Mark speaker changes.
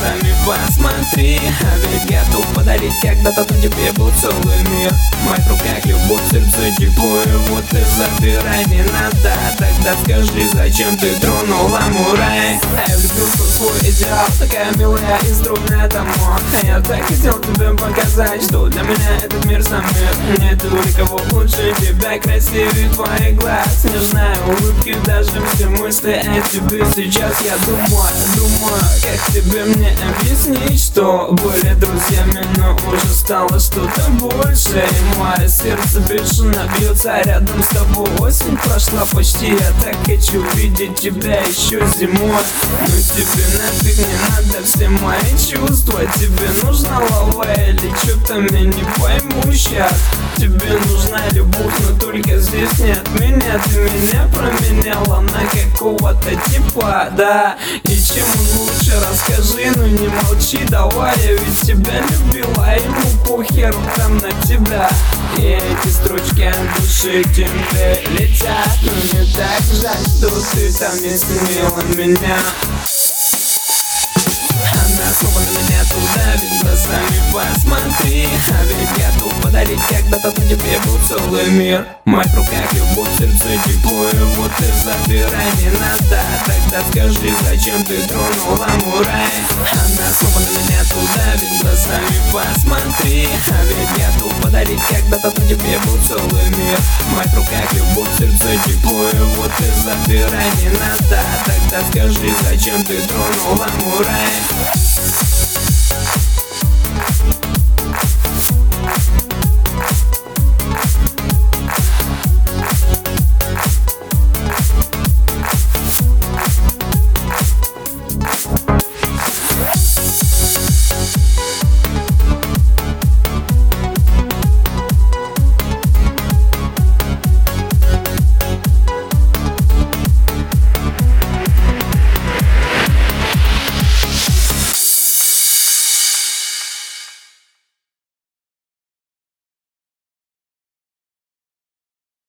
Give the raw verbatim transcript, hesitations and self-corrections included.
Speaker 1: глазами посмотри. А ведь готов подарить когда-то тебе был целый мир. В моих руках любовь, сердце тепло, и вот ты забирай, не надо. Тогда скажи, зачем ты тронула мой рай? А я влюбился в свой идеал, такая милая и струнная домой. А я так хотел тебе показать, что для меня этот мир сам мир. Нету никого лучше тебя, красивее твоих глаз, нежная улыбки, даже все мысли о тебе. Сейчас я думаю, думаю, как тебе мне объяснить, что были друзьями, но уже стало что-то больше. И мое сердце бешено бьется рядом с тобой. Осень прошла почти, я так хочу видеть тебя еще зимой. Но тебе нафиг не надо все мои чувства. Тебе нужна лава или что-то меня не пойму сейчас. Тебе нужна любовь, но только здесь не от меня. Ты меня променяла на какого-то типа, да. И чем он лучше, расскажи, ну не молчи, давай. Я ведь тебя любила, ему похеру там на тебя. И эти строчки от души к тебе летят. Но мне так жаль, что ты там не сменила меня. Она снова на меня туда, ведь глазами посмотри. А ведь готов подарить когда-то тебе был целый мир. В моих руках любовь, сердце тепло, и вот ты забирай, не надо. Тогда скажи, зачем ты тронула мой рай? Она снова на меня туда, ведь глазами посмотри. А ведь готов подарить когда-то тебе был целый мир. В моих руках любовь, сердце тепло, и вот ты забирай, не надо. Тогда скажи, зачем ты тронула мой рай?